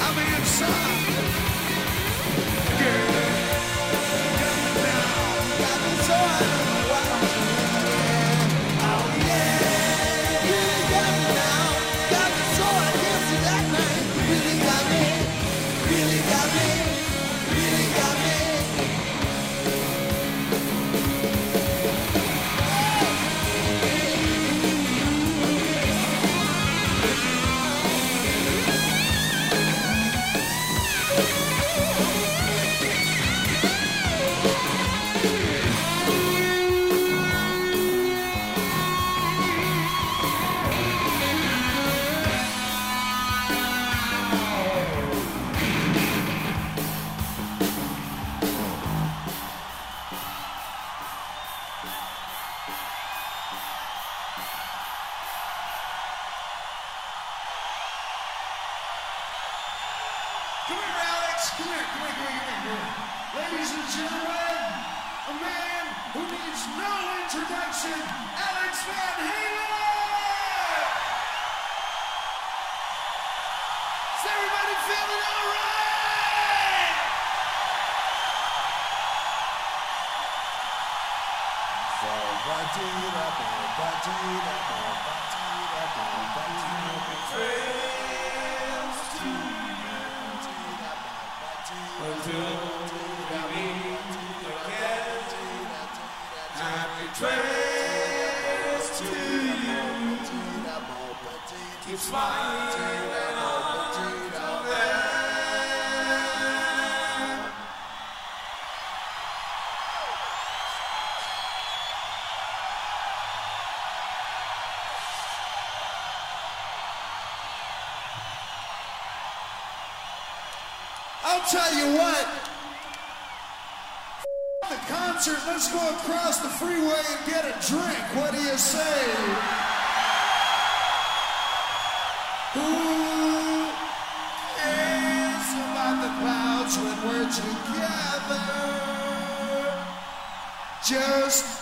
I'm inside. Girl, got me down, got me so I don't know what I'm doing. Oh yeah, really got me down, got me so I can't see that night. Really got me, really got me, really got me. Come here, Alex. Come here. Ladies and gentlemen, a man who needs no introduction, Alex Van Halen! Is everybody feeling all right? Until we meet again, happy trails to you. Keep smiling on them. I'll tell you what. The concert, let's go across the freeway and get a drink. What do you say? Who cares about the clouds when we're together? Just